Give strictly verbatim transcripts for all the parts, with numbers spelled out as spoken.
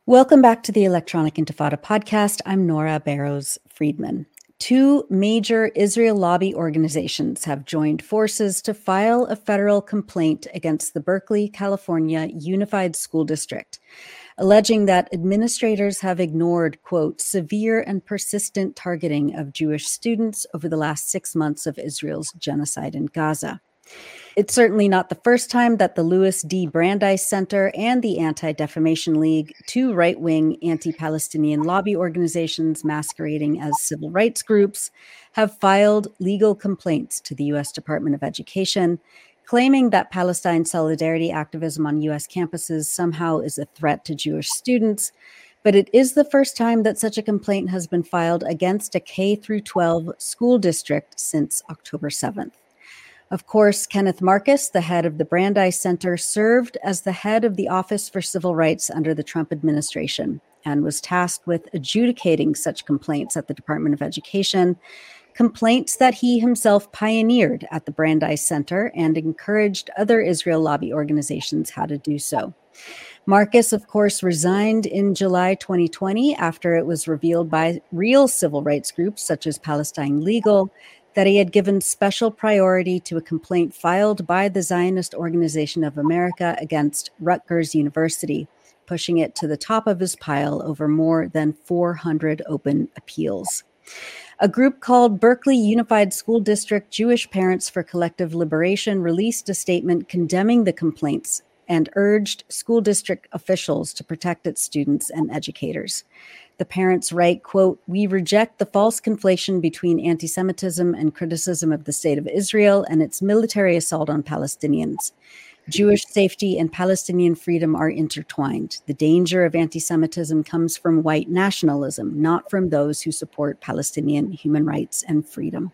Welcome back to the Electronic Intifada podcast. I'm Nora Barrows Friedman. Two major Israel lobby organizations have joined forces to file a federal complaint against the Berkeley, California Unified School District, alleging that administrators have ignored, quote, severe and persistent targeting of Jewish students over the last six months of Israel's genocide in Gaza. It's certainly not the first time that the Louis D. Brandeis Center and the Anti-Defamation League, two right-wing anti-Palestinian lobby organizations masquerading as civil rights groups, have filed legal complaints to the U S Department of Education, claiming that Palestine solidarity activism on U S campuses somehow is a threat to Jewish students. But it is the first time that such a complaint has been filed against a K through twelve school district since October seventh. Of course, Kenneth Marcus, the head of the Brandeis Center, served as the head of the Office for Civil Rights under the Trump administration and was tasked with adjudicating such complaints at the Department of Education, complaints that he himself pioneered at the Brandeis Center and encouraged other Israel lobby organizations how to do so. Marcus, of course, resigned in July twenty twenty after it was revealed by real civil rights groups such as Palestine Legal that he had given special priority to a complaint filed by the Zionist Organization of America against Rutgers University, pushing it to the top of his pile over more than four hundred open appeals. A group called Berkeley Unified School District Jewish Parents for Collective Liberation released a statement condemning the complaints and urged school district officials to protect its students and educators. The parents write, quote, "We reject the false conflation between anti-Semitism and criticism of the state of Israel and its military assault on Palestinians. Jewish safety and Palestinian freedom are intertwined. The danger of anti-Semitism comes from white nationalism, not from those who support Palestinian human rights and freedom."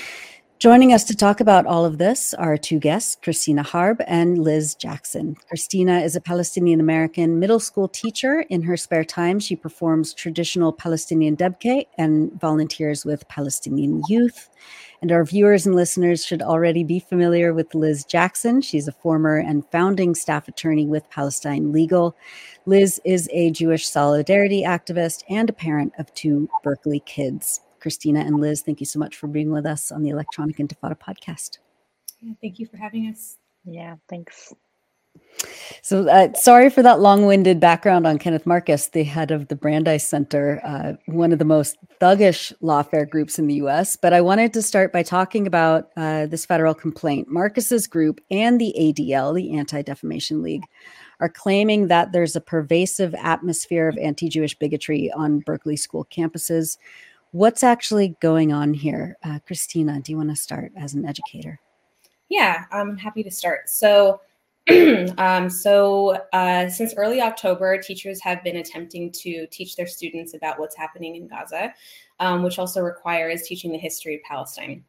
Joining us to talk about all of this are two guests, Christina Harb and Liz Jackson. Christina is a Palestinian-American middle school teacher. In her spare time, she performs traditional Palestinian debke and volunteers with Palestinian youth. And our viewers and listeners should already be familiar with Liz Jackson. She's a former and founding staff attorney with Palestine Legal. Liz is a Jewish solidarity activist and a parent of two Berkeley kids. Christina and Liz, thank you so much for being with us on the Electronic Intifada podcast. Yeah, thank you for having us. Yeah, thanks. So uh, sorry for that long-winded background on Kenneth Marcus, the head of the Brandeis Center, uh, one of the most thuggish lawfare groups in the U S. But I wanted to start by talking about uh, this federal complaint. Marcus's group and the A D L, the Anti-Defamation League, are claiming that there's a pervasive atmosphere of anti-Jewish bigotry on Berkeley school campuses. What's actually going on here? Uh, Christina, do you want to start as an educator? Yeah, I'm happy to start. So, um, so uh, since early October, teachers have been attempting to teach their students about what's happening in Gaza, um, which also requires teaching the history of Palestine.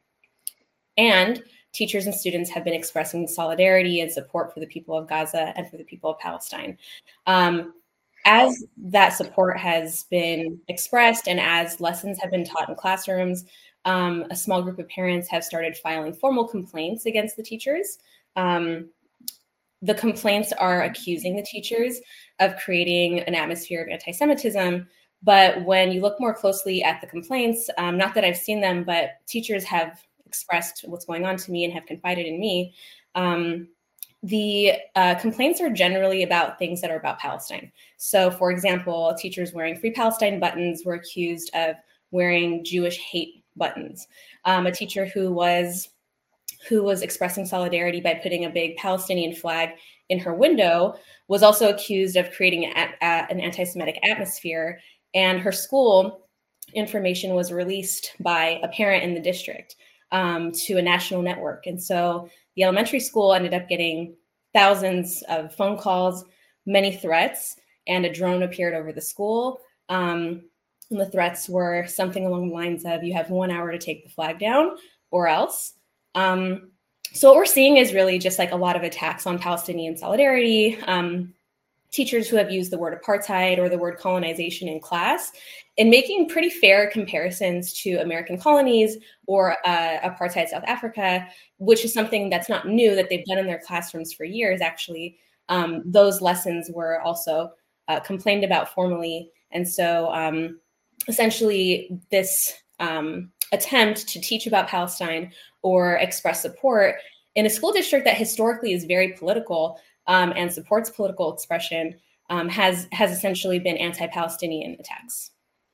And teachers and students have been expressing solidarity and support for the people of Gaza and for the people of Palestine. Um, As that support has been expressed and as lessons have been taught in classrooms, um, a small group of parents have started filing formal complaints against the teachers. Um, the complaints are accusing the teachers of creating an atmosphere of anti-Semitism. But when you look more closely at the complaints, um, not that I've seen them, but teachers have expressed what's going on to me and have confided in me. Um, The uh, complaints are generally about things that are about Palestine. So, for example, teachers wearing Free Palestine buttons were accused of wearing Jewish hate buttons. Um, a teacher who was who was expressing solidarity by putting a big Palestinian flag in her window was also accused of creating a, a, an anti-Semitic atmosphere. And her school information was released by a parent in the district um, to a national network. And so the elementary school ended up getting thousands of phone calls, many threats, and a drone appeared over the school. Um, and the threats were something along the lines of, you have one hour to take the flag down or else. Um, so what we're seeing is really just like a lot of attacks on Palestinian solidarity, um, teachers who have used the word apartheid or the word colonization in class, and making pretty fair comparisons to American colonies or uh, apartheid South Africa, which is something that's not new, that they've done in their classrooms for years, actually. Um, those lessons were also uh, complained about formally. And so um, essentially this um, attempt to teach about Palestine or express support in a school district that historically is very political um, and supports political expression um, has, has essentially been anti-Palestinian attacks.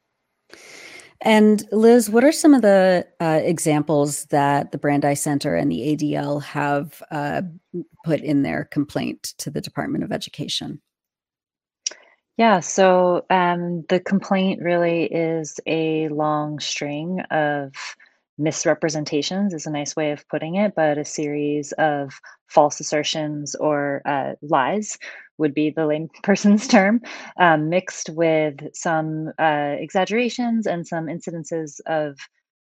And Liz, what are some of the uh, examples that the Brandeis Center and the A D L have uh, put in their complaint to the Department of Education? Yeah, so um, the complaint really is a long string of misrepresentations, is a nice way of putting it, but a series of false assertions or uh, lies would be the layperson's term, um, mixed with some uh, exaggerations and some incidences of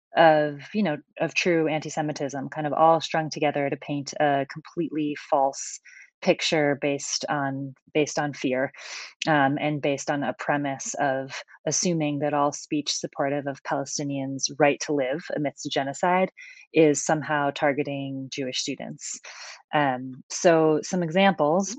of you know of true anti-Semitism, kind of all strung together to paint a completely false picture based on based on fear, um, and based on a premise of assuming that all speech supportive of Palestinians' right to live amidst a genocide is somehow targeting Jewish students. Um, so, some examples: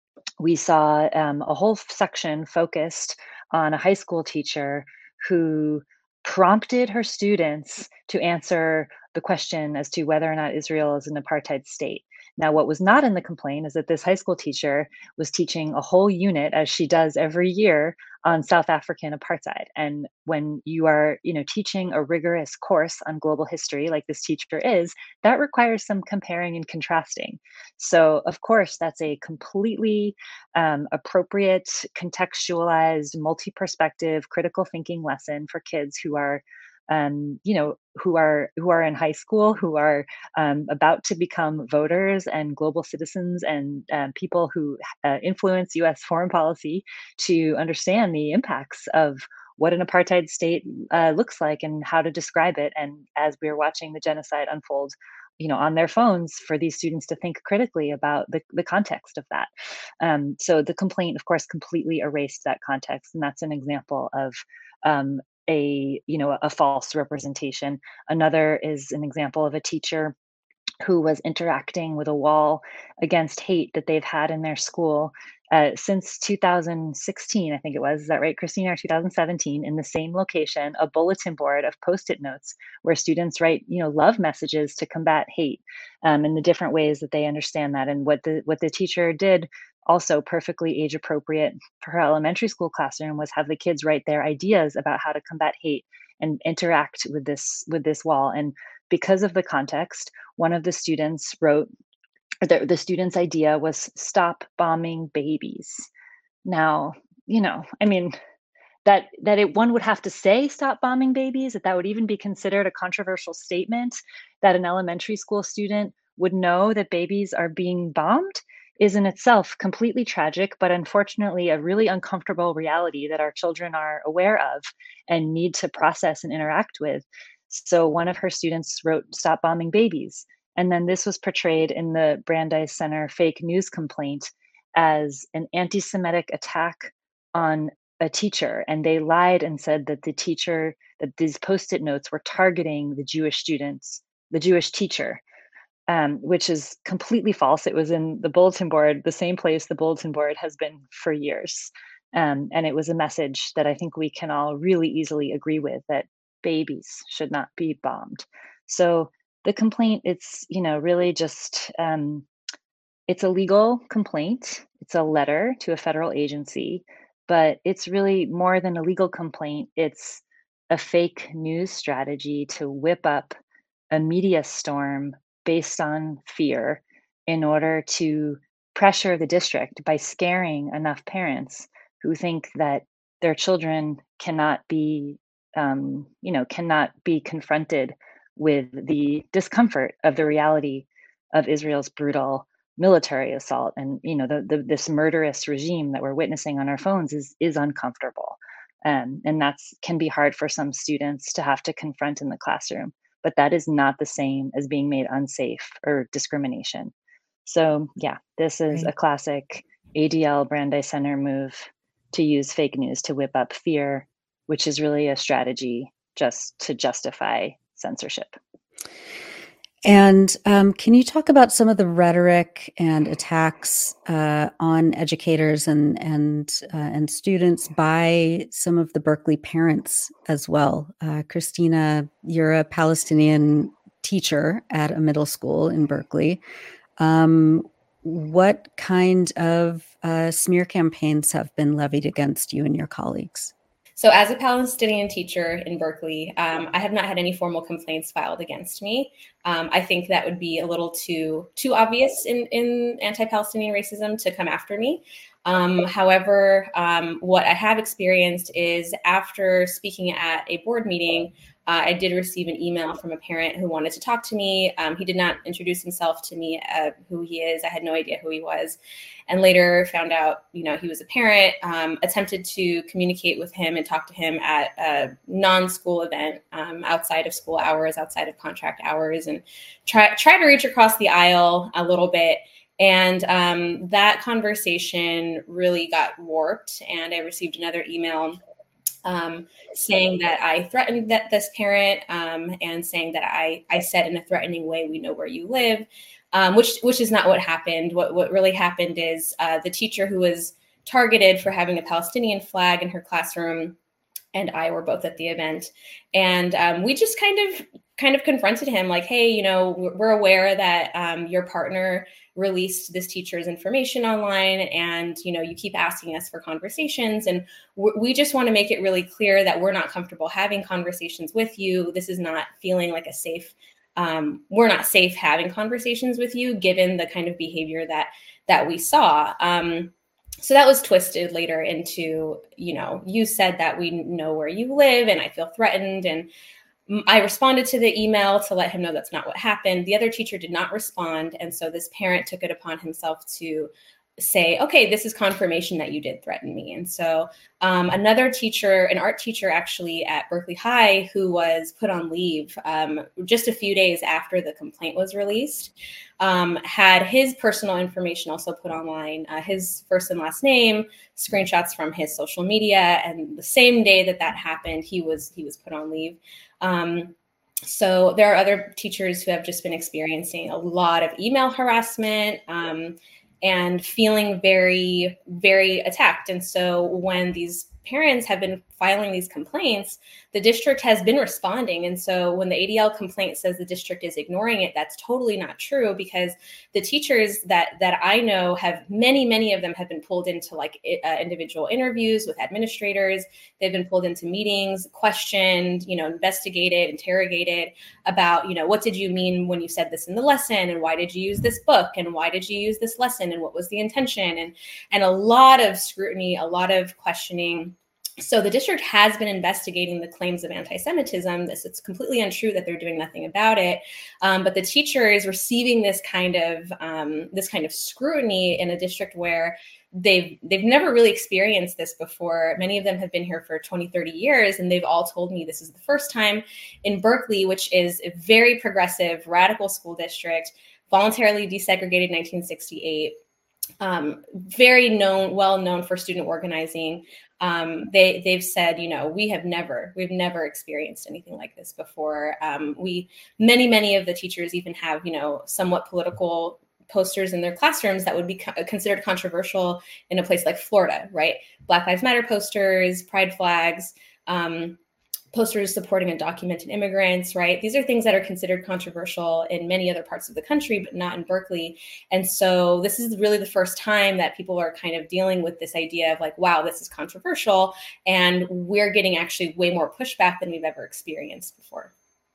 we saw um, a whole section focused on a high school teacher who prompted her students to answer the question as to whether or not Israel is an apartheid state. Now, what was not in the complaint is that this high school teacher was teaching a whole unit, as she does every year, on South African apartheid. And when you are, you know, teaching a rigorous course on global history, like this teacher is, that requires some comparing and contrasting. So, of course, that's a completely um, appropriate, contextualized, multi-perspective, critical thinking lesson for kids who are um, you know, who are who are in high school, who are um, about to become voters and global citizens and um, people who uh, influence U S foreign policy, to understand the impacts of what an apartheid state uh, looks like and how to describe it. And as we are watching the genocide unfold, you know, on their phones, for these students to think critically about the, the context of that. Um, so the complaint, of course, completely erased that context, and that's an example of um, a you know a false representation. Another is an example of a teacher who was interacting with a wall against hate that they've had in their school uh, since two thousand sixteen, I think it was. Is that right, Christina? Or two thousand seventeen, in the same location, a bulletin board of Post-it notes where students write, you know, love messages to combat hate, um, in the different ways that they understand that. And what the what the teacher did, also perfectly age appropriate for her elementary school classroom, was have the kids write their ideas about how to combat hate and interact with this with this wall. And because of the context, one of the students wrote, the, the student's idea was stop bombing babies. Now, you know, I mean, that that it, one would have to say stop bombing babies, that that would even be considered a controversial statement, that an elementary school student would know that babies are being bombed, is in itself completely tragic, but unfortunately a really uncomfortable reality that our children are aware of and need to process and interact with. So one of her students wrote, stop bombing babies. And then this was portrayed in the Brandeis Center fake news complaint as an anti-Semitic attack on a teacher. And they lied and said that the teacher, that these Post-it notes were targeting the Jewish students, the Jewish teacher, um, which is completely false. It was in the bulletin board, the same place the bulletin board has been for years. Um, and it was a message that I think we can all really easily agree with, that babies should not be bombed. So the complaint, it's, you know, really just, um, it's a legal complaint. It's a letter to a federal agency, but it's really more than a legal complaint. It's a fake news strategy to whip up a media storm based on fear in order to pressure the district by scaring enough parents who think that their children cannot be, um, you know, cannot be confronted with the discomfort of the reality of Israel's brutal military assault. And you know, the, the this murderous regime that we're witnessing on our phones is is uncomfortable, um, and that's can be hard for some students to have to confront in the classroom. But that is not the same as being made unsafe or discrimination. So yeah, this is Right. a classic A D L Brandeis Center move to use fake news to whip up fear, which is really a strategy just to justify censorship. And um, can you talk about some of the rhetoric and attacks uh, on educators and and uh, and students by some of the Berkeley parents as well? Uh, Christina, you're a Palestinian teacher at a middle school in Berkeley. Um, what kind of uh, smear campaigns have been levied against you and your colleagues? So as a Palestinian teacher in Berkeley, um, I have not had any formal complaints filed against me. Um, I think that would be a little too too obvious in, in anti-Palestinian racism to come after me. Um, however, um, what I have experienced is after speaking at a board meeting, uh, I did receive an email from a parent who wanted to talk to me. Um, he did not introduce himself to me, uh, who he is. I had no idea who he was. And later found out, you know, he was a parent, um, attempted to communicate with him and talk to him at a non-school event, um, outside of school hours, outside of contract hours, and try, try to reach across the aisle a little bit. And um, that conversation really got warped. And I received another email um, saying that I threatened that this parent um, and saying that I, I said in a threatening way, "We know where you live." Um, which which is not what happened. What what really happened is uh, the teacher who was targeted for having a Palestinian flag in her classroom and I were both at the event, and um, we just kind of kind of confronted him like, "Hey, you know, we're aware that um, your partner released this teacher's information online, and you know, you keep asking us for conversations, and we just want to make it really clear that we're not comfortable having conversations with you. This is not feeling like a safe." Um, we're not safe having conversations with you, given the kind of behavior that that we saw. Um, so that was twisted later into, you know, you said that we know where you live and I feel threatened. And I responded to the email to let him know that's not what happened. The other teacher did not respond. And so this parent took it upon himself to say, okay, this is confirmation that you did threaten me. And so um, another teacher, an art teacher actually at Berkeley High, who was put on leave um, just a few days after the complaint was released, um, had his personal information also put online, uh, his first and last name, screenshots from his social media. And the same day that that happened, he was he was put on leave. Um, so there are other teachers who have just been experiencing a lot of email harassment, um, and feeling very, very attacked. And so when these parents have been filing these complaints, the district has been responding. And so when the A D L complaint says the district is ignoring it, that's totally not true, because the teachers that that I know have, many, many of them have been pulled into like uh, individual interviews with administrators. They've been pulled into meetings, questioned, you know, investigated, interrogated about, you know, what did you mean when you said this in the lesson? And why did you use this book? And why did you use this lesson? And what was the intention? And, and a lot of scrutiny, a lot of questioning. So the district has been investigating the claims of anti-Semitism. This, it's completely untrue that they're doing nothing about it. Um, but the teacher is receiving this kind of um, this kind of scrutiny in a district where they've they've never really experienced this before. Many of them have been here for twenty, thirty years, and they've all told me this is the first time in Berkeley, which is a very progressive, radical school district, voluntarily desegregated nineteen sixty-eight. Um, very known, well known for student organizing. Um, they, they've said, you know, we have never, we've never experienced anything like this before. Um, we, many, many of the teachers even have, you know, somewhat political posters in their classrooms that would be co- considered controversial in a place like Florida, right? Black Lives Matter posters, pride flags, um, posters supporting undocumented immigrants, right? These are things that are considered controversial in many other parts of the country, but not in Berkeley. And so this is really the first time that people are kind of dealing with this idea of like, wow, this is controversial. And we're getting actually way more pushback than we've ever experienced before.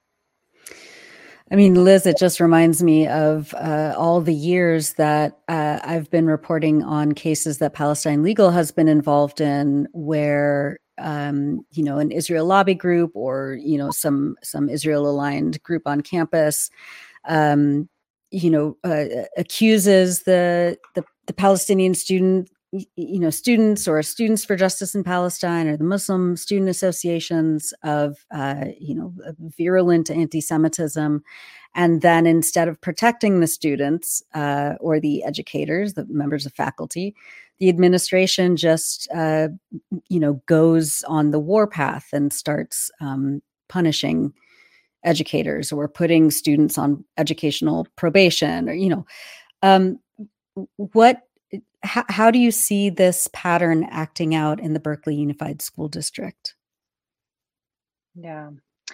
I mean, Liz, it just reminds me of uh, all the years that uh, I've been reporting on cases that Palestine Legal has been involved in, where um, you know, an Israel lobby group or you know some some Israel aligned group on campus, um, you know, uh, accuses the, the the Palestinian student, you know, students or Students for Justice in Palestine or the Muslim student associations of, uh, you know, virulent anti-Semitism. And then instead of protecting the students uh, or the educators, the members of faculty, the administration just, uh, you know, goes on the warpath and starts um, punishing educators, or putting students on educational probation, or, you know, um, what, how, how do you see this pattern acting out in the Berkeley Unified School District? Yeah.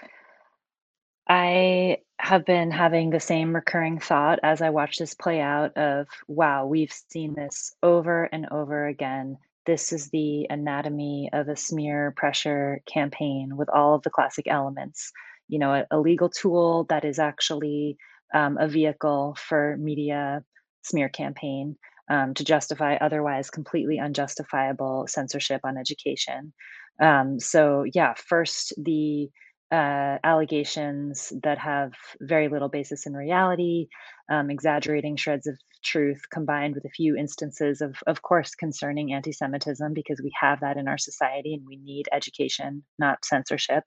I have been having the same recurring thought as I watch this play out of, wow, we've seen this over and over again. This is the anatomy of a smear pressure campaign with all of the classic elements. You know, a, a legal tool that is actually um, a vehicle for media smear campaign um, to justify otherwise completely unjustifiable censorship on education. Um, so, yeah, first, the uh, allegations that have very little basis in reality, um, exaggerating shreds of truth, combined with a few instances of, of course, concerning anti Semitism, because we have that in our society and we need education, not censorship.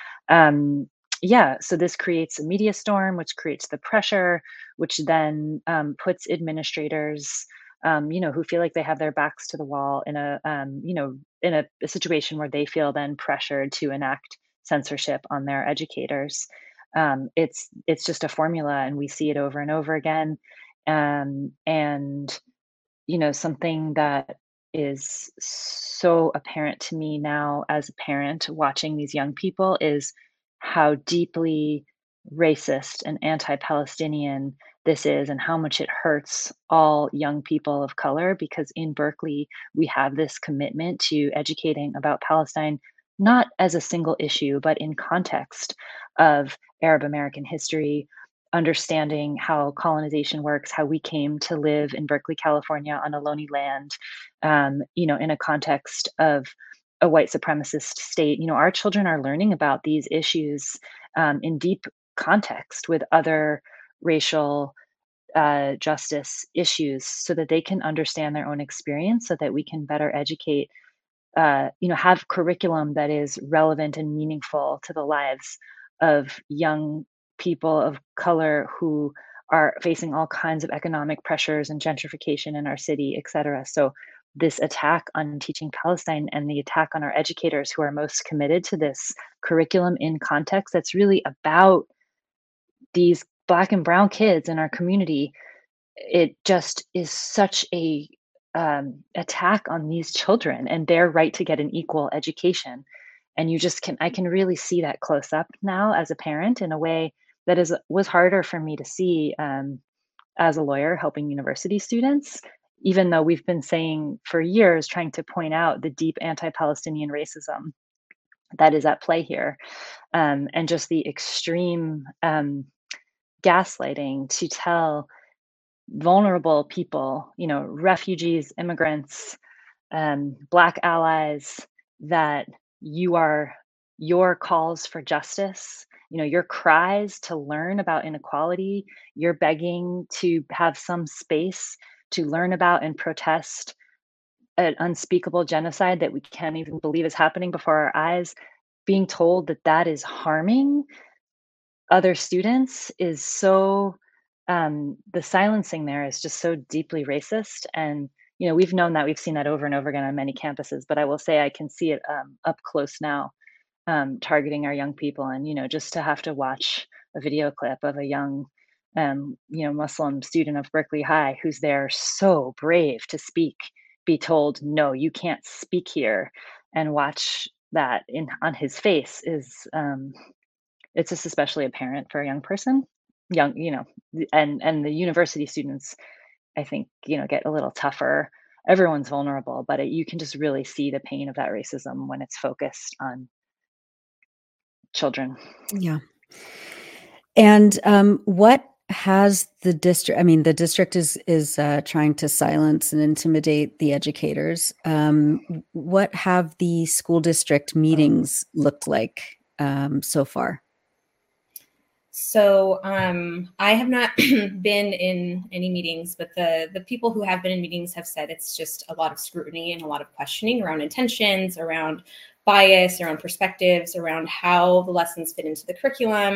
Um, yeah, so this creates a media storm, which creates the pressure, which then um, puts administrators. Um, you know, who feel like they have their backs to the wall in a, um, you know, in a, a situation where they feel then pressured to enact censorship on their educators. Um, it's it's just a formula, and we see it over and over again. Um, and you know, something that is so apparent to me now as a parent watching these young people is how deeply racist and anti-Palestinian this is, and how much it hurts all young people of color, because in Berkeley we have this commitment to educating about Palestine not as a single issue, but in context of Arab American history, understanding how colonization works, how we came to live in Berkeley, California on a lonely land, um, you know, in a context of a white supremacist state. You know, our children are learning about these issues um, in deep context with other racial uh, justice issues, so that they can understand their own experience, so that we can better educate, uh, you know, have curriculum that is relevant and meaningful to the lives of young people of color who are facing all kinds of economic pressures and gentrification in our city, et cetera. So this attack on teaching Palestine and the attack on our educators who are most committed to this curriculum in context that's really about these Black and brown kids in our community, it just is such a um, attack on these children and their right to get an equal education. And you just can, I can really see that close up now as a parent in a way that is was harder for me to see um, as a lawyer helping university students. Even though we've been saying for years, trying to point out the deep anti-Palestinian racism that is at play here, um, and just the extreme um, gaslighting to tell vulnerable people, you know, refugees, immigrants, um, Black allies, that you are, your calls for justice, you know, your cries to learn about inequality, you're begging to have some space to learn about and protest an unspeakable genocide that we can't even believe is happening before our eyes, being told that that is harming other students is so um, the silencing there is just so deeply racist. And you know, we've known that, we've seen that over and over again on many campuses, but I will say I can see it um, up close now, um, targeting our young people. And you know, just to have to watch a video clip of a young um, you know, Muslim student of Berkeley High who's there so brave to speak, be told no, you can't speak here, and watch that in on his face is um, it's just especially apparent for a young person, young, you know, and and the university students, I think, you know, get a little tougher. Everyone's vulnerable, but it, you can just really see the pain of that racism when it's focused on children. Yeah. And um, what has the district, I mean, the district is is uh, trying to silence and intimidate the educators. Um, what have the school district meetings looked like um, so far? So um, I have not been in any meetings, but the the people who have been in meetings have said it's just a lot of scrutiny and a lot of questioning around intentions, around bias, around perspectives, around how the lessons fit into the curriculum.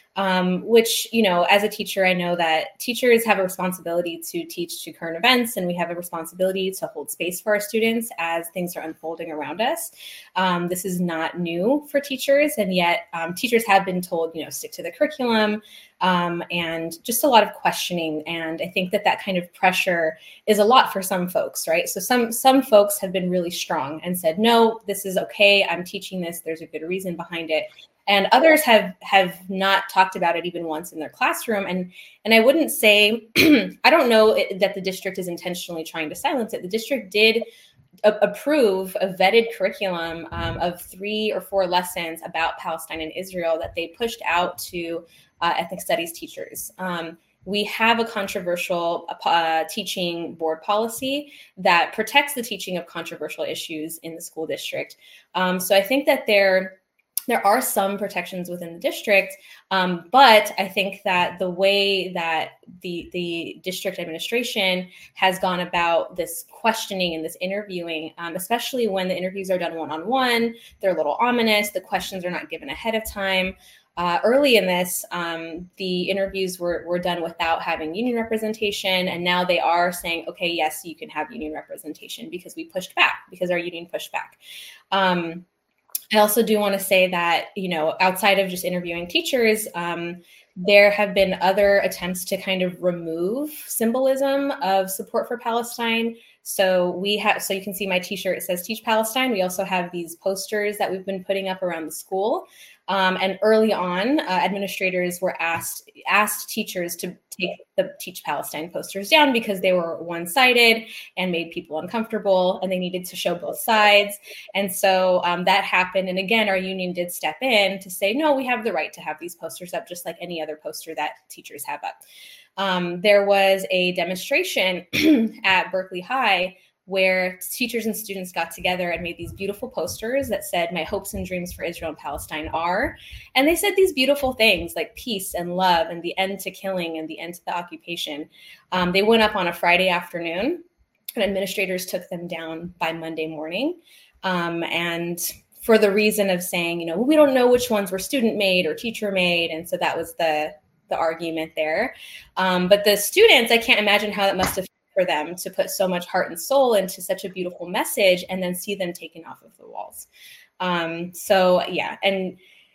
Um, which, you know, as a teacher, I know that teachers have a responsibility to teach to current events, and we have a responsibility to hold space for our students as things are unfolding around us. Um, this is not new for teachers, and yet um, teachers have been told, you know, stick to the curriculum, um, and just a lot of questioning. And I think that that kind of pressure is a lot for some folks, right? So some some folks have been really strong and said, no, this is okay. I'm teaching this. There's a good reason behind it. And others have have not talked about it even once in their classroom. And and I wouldn't say, I don't know it, that the district is intentionally trying to silence it. The district did a- approve a vetted curriculum um, of three or four lessons about Palestine and Israel that they pushed out to uh, ethnic studies teachers. Um, we have a controversial uh, teaching board policy that protects the teaching of controversial issues in the school district. Um, so I think that they're There are some protections within the district, um, but I think that the way that the the district administration has gone about this questioning and this interviewing, um, especially when the interviews are done one-on-one, they're a little ominous. The questions are not given ahead of time. Uh, early in this, um, the interviews were, were done without having union representation, and now they are saying, okay, yes, you can have union representation because we pushed back, because our union pushed back. Um, I also do want to say that, you know, outside of just interviewing teachers, um, there have been other attempts to kind of remove symbolism of support for Palestine. So we have, so you can see my t-shirt, it says Teach Palestine. We also have these posters that we've been putting up around the school. Um, and early on, uh, administrators were asked asked teachers to take the Teach Palestine posters down because they were one-sided and made people uncomfortable, and they needed to show both sides. And so um, that happened. And again, our union did step in to say, no, we have the right to have these posters up just like any other poster that teachers have up. Um, there was a demonstration at Berkeley High where teachers and students got together and made these beautiful posters that said, my hopes and dreams for Israel and Palestine are. And they said these beautiful things like peace and love and the end to killing and the end to the occupation. Um, they went up on a Friday afternoon, and administrators took them down by Monday morning. Um, and for the reason of saying, you know, we don't know which ones were student made or teacher made. And so that was the, the argument there. Um, but the students, I can't imagine how that must have for them to put so much heart and soul into such a beautiful message and then see them taken off of the walls. Um, so yeah, and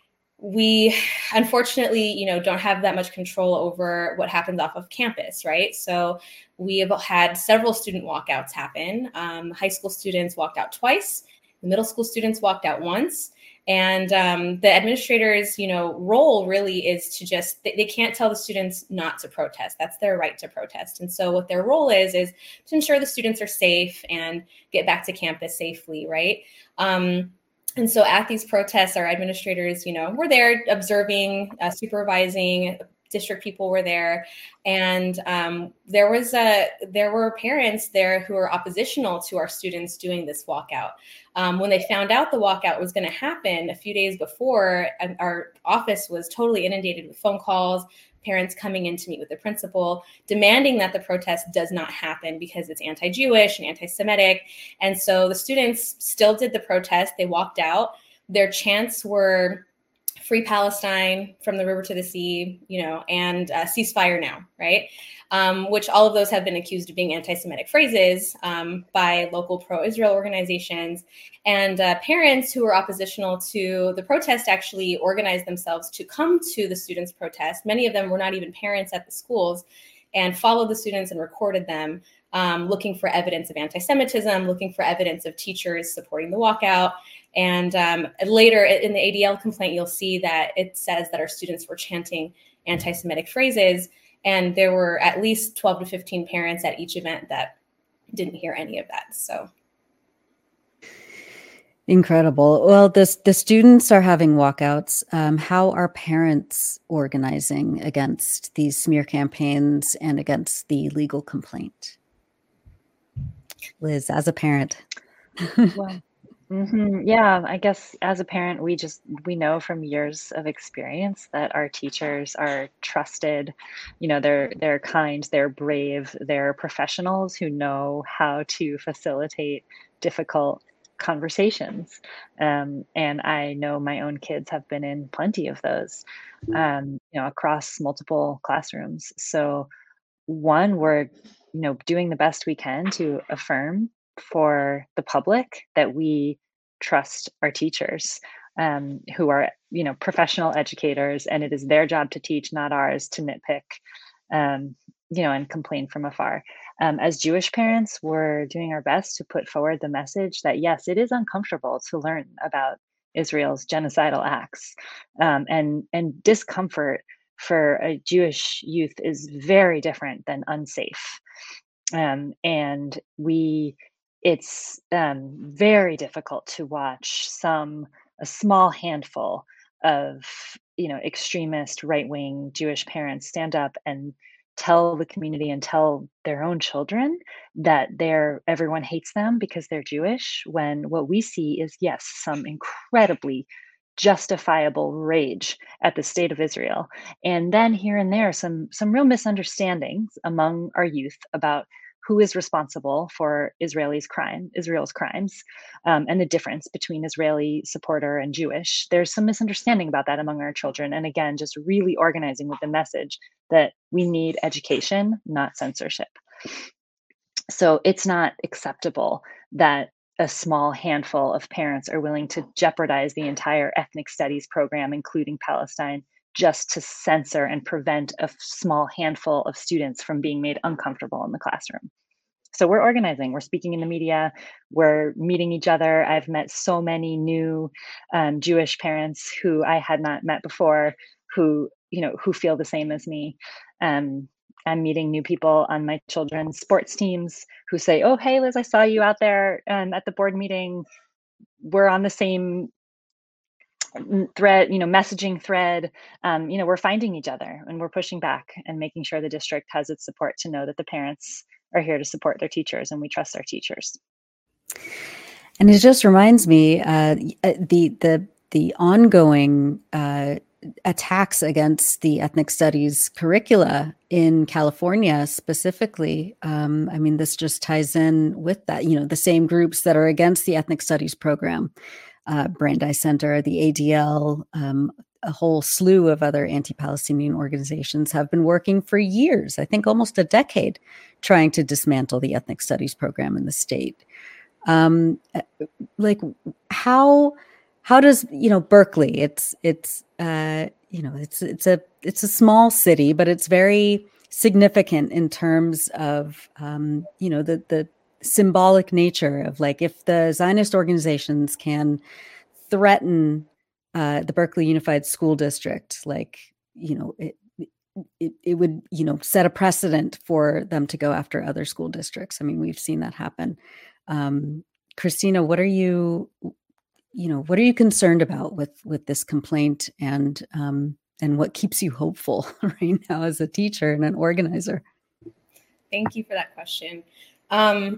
we unfortunately, you know, don't have that much control over what happens off of campus, right? So we have had several student walkouts happen. Um, high school students walked out twice. The middle school students walked out once. And um, the administrator's, you know, role really is to just, they, they can't tell the students not to protest. That's their right to protest. And so what their role is, is to ensure the students are safe and get back to campus safely, right? Um, and so at these protests, our administrators, you know, were there observing, uh, supervising. District people were there, and um, there was a there were parents there who were oppositional to our students doing this walkout. Um, when they found out the walkout was going to happen a few days before, our office was totally inundated with phone calls, parents coming in to meet with the principal, demanding that the protest does not happen because it's anti-Jewish and anti-Semitic. And so the students still did the protest. They walked out. Their chants were Free Palestine, from the river to the sea, you know, and uh, ceasefire now, right? Um, which all of those have been accused of being anti-Semitic phrases um, by local pro-Israel organizations. And uh, parents who were oppositional to the protest actually organized themselves to come to the students' protest. Many of them were not even parents at the schools, and followed the students and recorded them, um, looking for evidence of anti-Semitism, looking for evidence of teachers supporting the walkout. And um, later in the A D L complaint, you'll see that it says that our students were chanting anti-Semitic phrases. And there were at least twelve to fifteen parents at each event that didn't hear any of that. So incredible. Well, this, the students are having walkouts. Um, how are parents organizing against these smear campaigns and against the legal complaint? Liz, as a parent. Well, hmm yeah, I guess as a parent, we just, we know from years of experience that our teachers are trusted. You know, they're, they're kind, they're brave, they're professionals who know how to facilitate difficult conversations. Um, and I know my own kids have been in plenty of those, um, you know, across multiple classrooms. So one, we're, you know, doing the best we can to affirm for the public that we trust our teachers, um, who are, you know, professional educators, and it is their job to teach, not ours to nitpick, um, you know, and complain from afar. Um, as Jewish parents, we're doing our best to put forward the message that yes, it is uncomfortable to learn about Israel's genocidal acts, um, and and discomfort for a Jewish youth is very different than unsafe. Um, and we, it's um, very difficult to watch some, a small handful of, you know, extremist right wing Jewish parents stand up and tell the community and tell their own children that they're everyone hates them because they're Jewish, when what we see is, yes, some incredibly justifiable rage at the state of Israel, and then here and there some some real misunderstandings among our youth about who is responsible for Israelis crime, Israel's crimes, um, and the difference between Israeli supporter and Jewish. There's some misunderstanding about that among our children, and again, just really organizing with the message that we need education, not censorship. So it's not acceptable that a small handful of parents are willing to jeopardize the entire ethnic studies program, including Palestine, just to censor and prevent a small handful of students from being made uncomfortable in the classroom. So we're organizing, we're speaking in the media, we're meeting each other. I've met so many new um, Jewish parents who I had not met before, who, you know, who feel the same as me. Um, I'm meeting new people on my children's sports teams who say, oh, hey, Liz, I saw you out there um, at the board meeting. We're on the same thread, you know, messaging thread. Um, you know, we're finding each other and we're pushing back and making sure the district has its support to know that the parents are here to support their teachers and we trust our teachers. And it just reminds me, uh, the the the ongoing uh, attacks against the ethnic studies curricula in California specifically. Um, I mean, this just ties in with that. You know, the same groups that are against the ethnic studies program, uh, Brandeis Center, the A D L, um, a whole slew of other anti-Palestinian organizations have been working for years, I think almost a decade, trying to dismantle the ethnic studies program in the state. Um, like how how does, you know, Berkeley, it's it's uh, you know, it's it's a it's a small city, but it's very significant in terms of um, you know, the the symbolic nature of, like, if the Zionist organizations can threaten uh, the Berkeley Unified School District, like, you know, it, it it would, you know, set a precedent for them to go after other school districts. I mean, we've seen that happen. Um, Christina, what are you, you know, what are you concerned about with with this complaint, and um, and what keeps you hopeful right now as a teacher and an organizer? Thank you for that question. Um,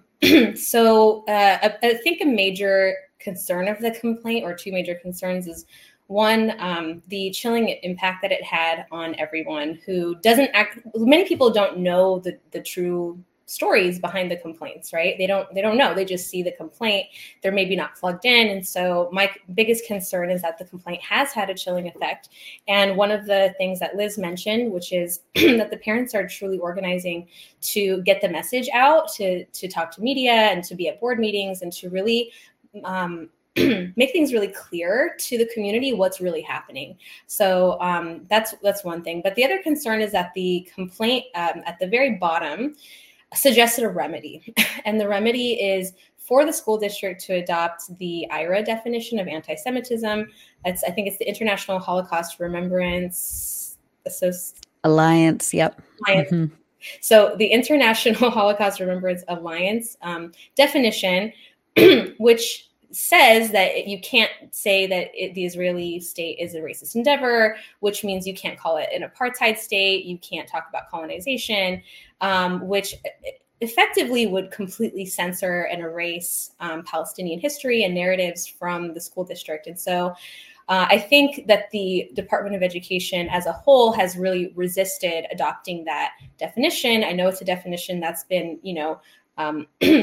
so uh, I, I think a major concern of the complaint, or two major concerns, is one, um, the chilling impact that it had on everyone who doesn't act. Many people don't know the the true stories behind the complaints, right? They don't they don't know. They just see the complaint. They're maybe not plugged in. And so my biggest concern is that the complaint has had a chilling effect. And one of the things that Liz mentioned, which is that the parents are truly organizing to get the message out, to, to talk to media and to be at board meetings and to really um, make things really clear to the community what's really happening. So um, that's that's one thing. But the other concern is that the complaint um, at the very bottom suggested a remedy. And the remedy is for the school district to adopt the I R A definition of anti-Semitism. It's, I think it's the International Holocaust Remembrance Associ- Alliance. Yep. Alliance. Mm-hmm. So the International Holocaust Remembrance Alliance um, definition, which says that you can't say that it, the Israeli state is a racist endeavor, which means you can't call it an apartheid state. You can't talk about colonization, um, which effectively would completely censor and erase um, Palestinian history and narratives from the school district. And so uh, I think that the Department of Education as a whole has really resisted adopting that definition. I know it's a definition that's been, you know, um,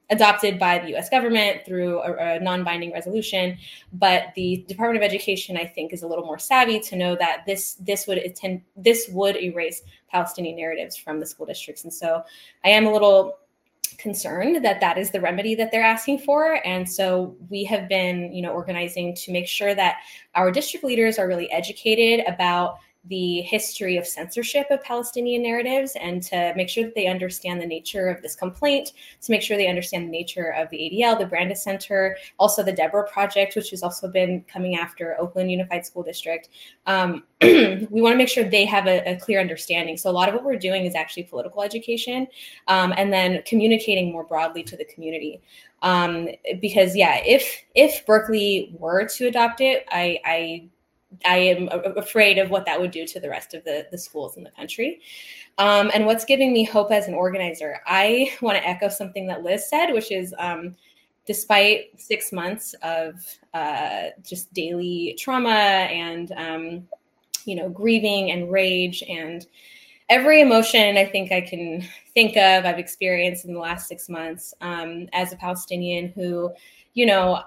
adopted by the U S government through a, a non-binding resolution. But the Department of Education, I think, is a little more savvy to know that this this would attend this would erase Palestinian narratives from the school districts. And so I am a little concerned that that is the remedy that they're asking for. And so we have been, you know, organizing to make sure that our district leaders are really educated about the history of censorship of Palestinian narratives, and to make sure that they understand the nature of this complaint, to make sure they understand the nature of the A D L, the Brandeis Center, also the Deborah Project, which has also been coming after Oakland Unified School District. Um, we want to make sure they have a, a clear understanding. So a lot of what we're doing is actually political education, um, and then communicating more broadly to the community. Um, because yeah, if if Berkeley were to adopt it, I, I I am afraid of what that would do to the rest of the, the schools in the country. Um, and what's giving me hope as an organizer, I want to echo something that Liz said, which is um, despite six months of uh, just daily trauma and, um, you know, grieving and rage and every emotion I think I can think of, I've experienced in the last six months um, as a Palestinian who, you know,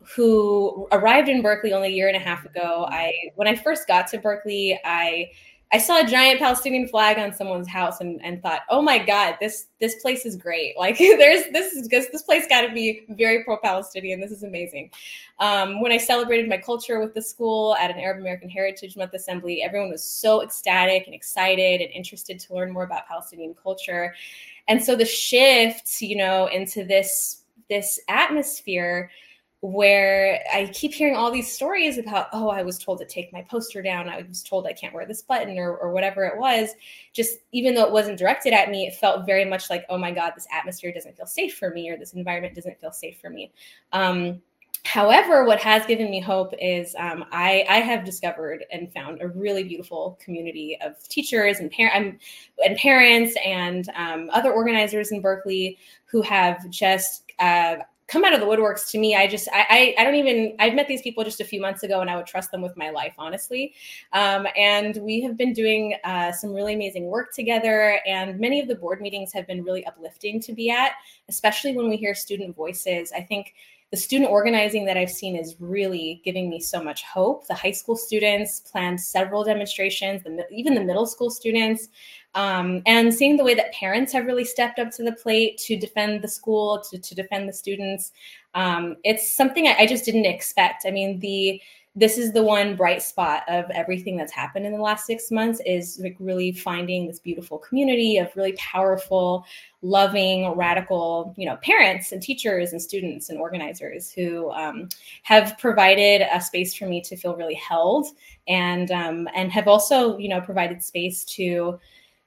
who arrived in Berkeley only a year and a half ago. I, when I first got to Berkeley, I, I saw a giant Palestinian flag on someone's house and, and thought, oh my God, this, this place is great. Like there's, this is this, this place got to be very pro-Palestinian. This is amazing. Um, when I celebrated my culture with the school at an Arab American Heritage Month assembly, everyone was so ecstatic and excited and interested to learn more about Palestinian culture. And so the shift, you know, into this, this atmosphere where I keep hearing all these stories about, oh, I was told to take my poster down. I was told I can't wear this button or, or whatever it was. Just even though it wasn't directed at me, it felt very much like, oh my God, this atmosphere doesn't feel safe for me, or this environment doesn't feel safe for me. Um, however, what has given me hope is um, I, I have discovered and found a really beautiful community of teachers and, par- and parents and um, other organizers in Berkeley who have just uh, come out of the woodworks to me. I just, I, I, I don't even, I've met these people just a few months ago and I would trust them with my life, honestly. Um, and we have been doing uh, some really amazing work together. And many of the board meetings have been really uplifting to be at, especially when we hear student voices. I think the student organizing that I've seen is really giving me so much hope. The high school students planned several demonstrations, the, even the middle school students. Um, and seeing the way that parents have really stepped up to the plate to defend the school, to, to defend the students. Um, it's something I, I just didn't expect. I mean, the this is the one bright spot of everything that's happened in the last six months is like really finding this beautiful community of really powerful, loving, radical, you know, parents and teachers and students and organizers who um, have provided a space for me to feel really held, and um, and have also, you know, provided space to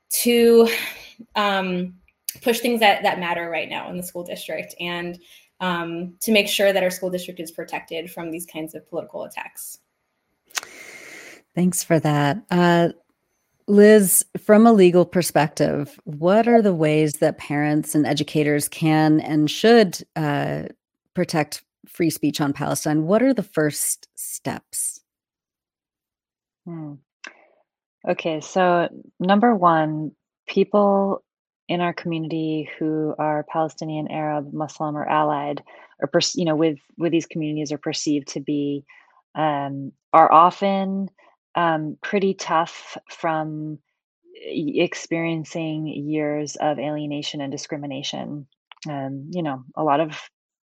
to um, push things that, that matter right now in the school district, and um, to make sure that our school district is protected from these kinds of political attacks. Thanks for that. Uh, Liz, from a legal perspective, what are the ways that parents and educators can and should uh, protect free speech on Palestine? What are the first steps? Hmm. Okay, so number one, people in our community who are Palestinian, Arab, Muslim, or allied, or per- you know, with with these communities are perceived to be, um, are often um, pretty tough from e- experiencing years of alienation and discrimination. Um, you know, a lot of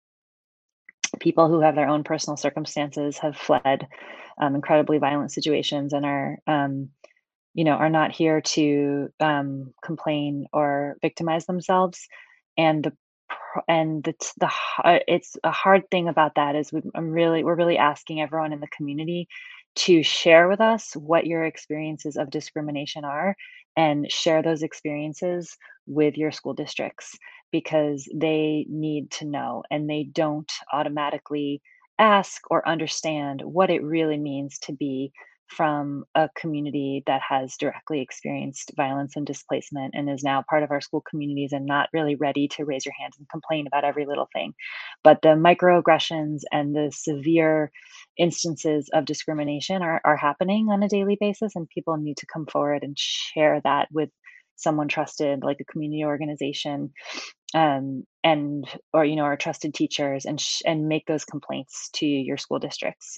people who have their own personal circumstances have fled um, incredibly violent situations and are um, you know, are not here to um, complain or victimize themselves. And the pr- and the t- the ha- it's a hard thing about that is we, I'm really we're really asking everyone in the community to share with us what your experiences of discrimination are, and share those experiences with your school districts, because they need to know and they don't automatically ask or understand what it really means to be from a community that has directly experienced violence and displacement and is now part of our school communities and not really ready to raise your hands and complain about every little thing. But the microaggressions and the severe instances of discrimination are, are happening on a daily basis, and people need to come forward and share that with someone trusted, like a community organization. um, and or you know, or trusted teachers, and sh- and make those complaints to your school districts.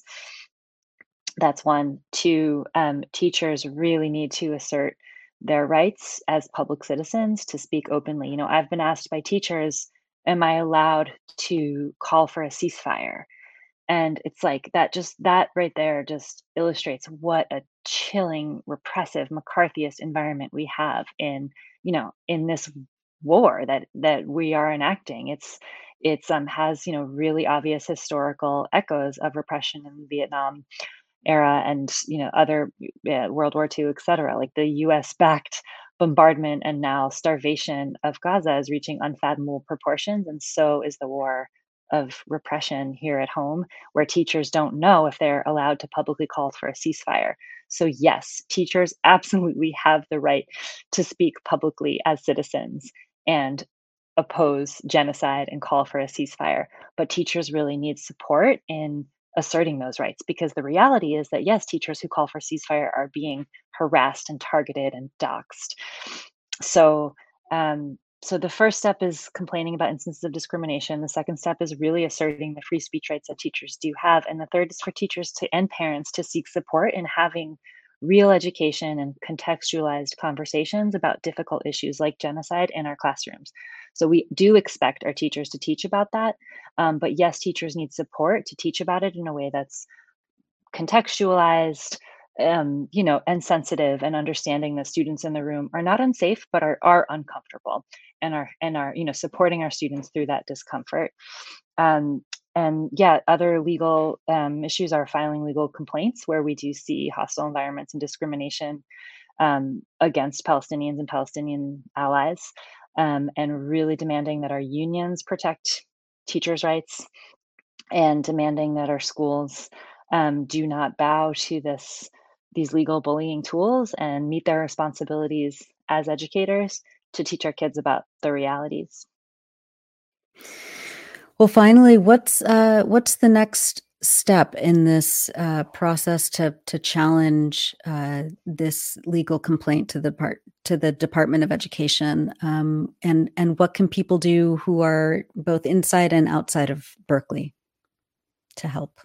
That's one. Two, um, teachers really need to assert their rights as public citizens to speak openly. You know, I've been asked by teachers, am I allowed to call for a ceasefire? And it's like that just that right there just illustrates what a chilling, repressive, McCarthyist environment we have in, you know, in this war that that we are enacting. It's it's um has, you know, really obvious historical echoes of repression in Vietnam era and, you know, other uh, World War two, et cetera. Like the U S backed bombardment and now starvation of Gaza is reaching unfathomable proportions, and so is the war of repression here at home, where teachers don't know if they're allowed to publicly call for a ceasefire. So yes, teachers absolutely have the right to speak publicly as citizens and oppose genocide and call for a ceasefire, but teachers really need support in asserting those rights, because the reality is that yes, teachers who call for ceasefire are being harassed and targeted and doxxed. So, um, so the first step is complaining about instances of discrimination. The second step is really asserting the free speech rights that teachers do have, and the third is for teachers to and parents to seek support in having real education and contextualized conversations about difficult issues like genocide in our classrooms. So we do expect our teachers to teach about that. Um, but yes, teachers need support to teach about it in a way that's contextualized, um, you know, and sensitive, and understanding that students in the room are not unsafe, but are are uncomfortable, and are and are you know, supporting our students through that discomfort. Um, and yeah, other legal um, issues are filing legal complaints where we do see hostile environments and discrimination um, against Palestinians and Palestinian allies, um, and really demanding that our unions protect teachers' rights, and demanding that our schools um, do not bow to this these legal bullying tools and meet their responsibilities as educators to teach our kids about the realities. Well, finally, what's uh, what's the next step in this uh, process to to challenge uh, this legal complaint to the part to the Department of Education, um, and and what can people do who are both inside and outside of Berkeley to help?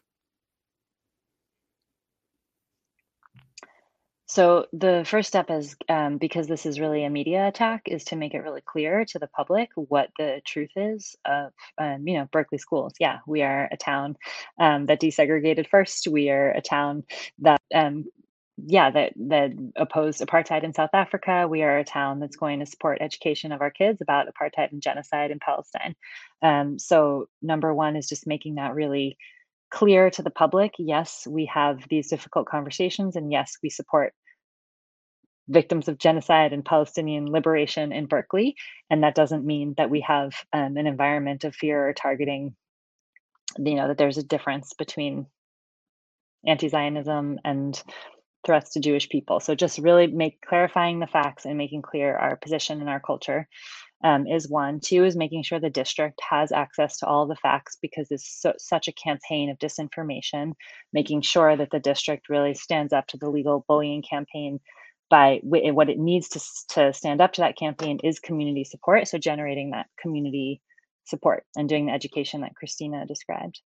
So the first step is, um, because this is really a media attack, is to make it really clear to the public what the truth is of, um, you know, Berkeley schools. Yeah, we are a town um, that desegregated first. We are a town that, um, yeah, that that opposed apartheid in South Africa. We are a town that's going to support education of our kids about apartheid and genocide in Palestine. Um, so number one is just making that really clear to the public. Yes, we have these difficult conversations, and yes, we support victims of genocide and Palestinian liberation in Berkeley. And that doesn't mean that we have um, an environment of fear or targeting, you know, that there's a difference between anti-Zionism and threats to Jewish people. So just really make clarifying the facts and making clear our position and our culture um, is one. Two is making sure the district has access to all the facts, because it's so, such a campaign of disinformation, making sure that the district really stands up to the legal bullying campaign by w- what it needs to, to stand up to that campaign is community support. So generating that community support and doing the education that Christina described.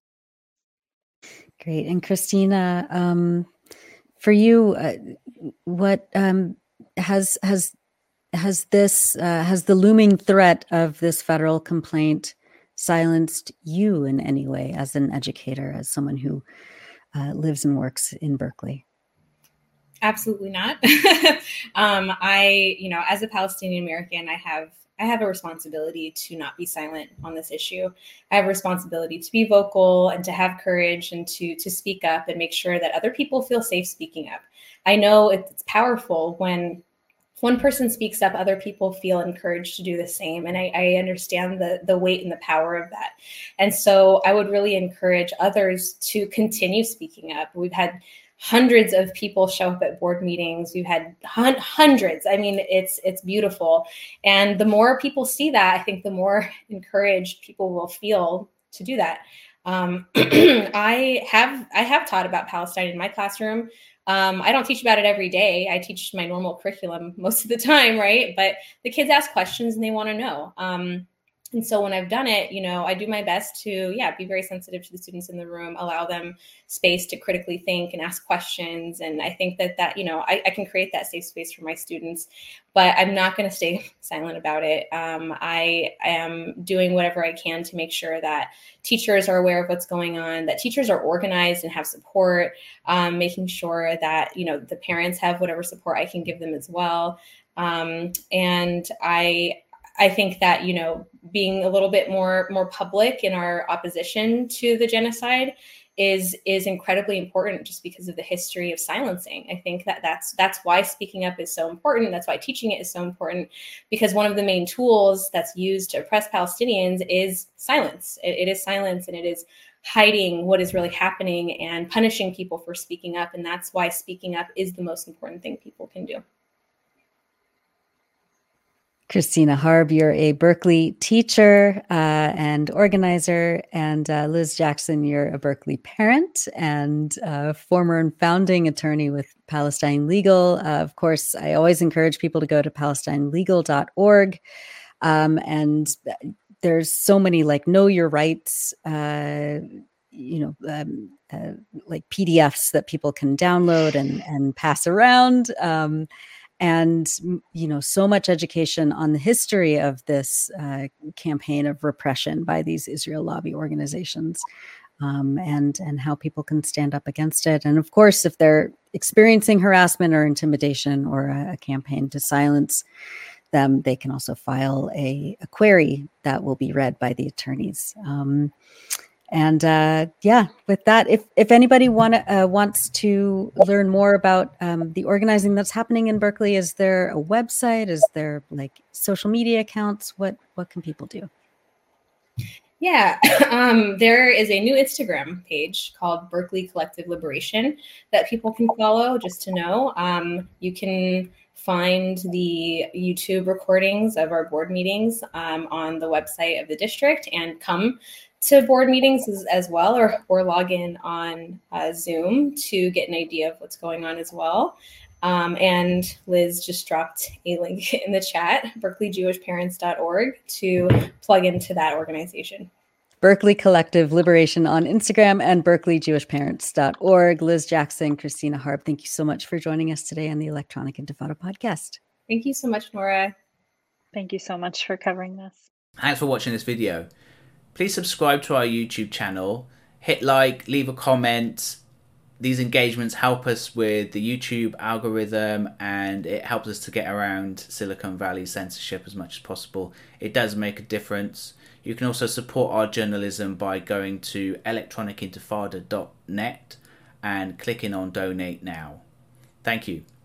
Great. And Christina, um, for you, uh, what um, has has has this uh, has the looming threat of this federal complaint silenced you in any way as an educator, as someone who uh, lives and works in Berkeley? Absolutely not. um, I, you know, as a Palestinian American, I have I have a responsibility to not be silent on this issue. I have a responsibility to be vocal and to have courage and to to speak up and make sure that other people feel safe speaking up. I know it's powerful when one person speaks up, other people feel encouraged to do the same. And I, I understand the, the weight and the power of that. And so I would really encourage others to continue speaking up. We've had hundreds of people show up at board meetings. We've had hun- hundreds. I mean, it's it's beautiful. And the more people see that, I think the more encouraged people will feel to do that. Um, I have I have taught about Palestine in my classroom. Um, I don't teach about it every day. I teach my normal curriculum most of the time, right? But the kids ask questions and they want to know. Um, And so when I've done it, you know, I do my best to, yeah, be very sensitive to the students in the room, allow them space to critically think and ask questions. And I think that that, you know, I, I can create that safe space for my students, but I'm not going to stay silent about it. Um, I am doing whatever I can to make sure that teachers are aware of what's going on, that teachers are organized and have support, um, making sure that, you know, the parents have whatever support I can give them as well. Um, and I, I think that, you know, being a little bit more more public in our opposition to the genocide is is incredibly important, just because of the history of silencing. I think that that's that's why speaking up is so important. That's why teaching it is so important, because one of the main tools that's used to oppress Palestinians is silence. It, it is silence, and it is hiding what is really happening and punishing people for speaking up. And that's why speaking up is the most important thing people can do. Christina Harb, you're a Berkeley teacher uh, and organizer, and uh, Liz Jackson, you're a Berkeley parent and uh, former and founding attorney with Palestine Legal. Uh, of course, I always encourage people to go to palestine legal dot org, um, and there's so many like know your rights, uh, you know, um, uh, like P D Fs that people can download and and pass around. Um, And, you know, so much education on the history of this uh, campaign of repression by these Israel lobby organizations, um, and, and how people can stand up against it. And of course, if they're experiencing harassment or intimidation or a, a campaign to silence them, they can also file a, a query that will be read by the attorneys. Um, And uh, yeah, with that, if if anybody want uh, wants to learn more about um, the organizing that's happening in Berkeley, is there a website? Is there like social media accounts? What what can people do? Yeah, um, there is a new Instagram page called Berkeley Collective Liberation that people can follow, just to know. Um, you can find the YouTube recordings of our board meetings um, on the website of the district, and come to board meetings as, as well, or, or log in on uh, Zoom to get an idea of what's going on as well. Um, and Liz just dropped a link in the chat, berkeley jewish parents dot org, to plug into that organization. Berkeley Collective Liberation on Instagram and berkeley jewish parents dot org. Liz Jackson, Christina Harb, thank you so much for joining us today on the Electronic Intifada podcast. Thank you so much, Nora. Thank you so much for covering this. Thanks for watching this video. Please subscribe to our YouTube channel, hit like, leave a comment. These engagements help us with the YouTube algorithm, and it helps us to get around Silicon Valley censorship as much as possible. It does make a difference. You can also support our journalism by going to electronic intifada dot net and clicking on Donate Now. Thank you.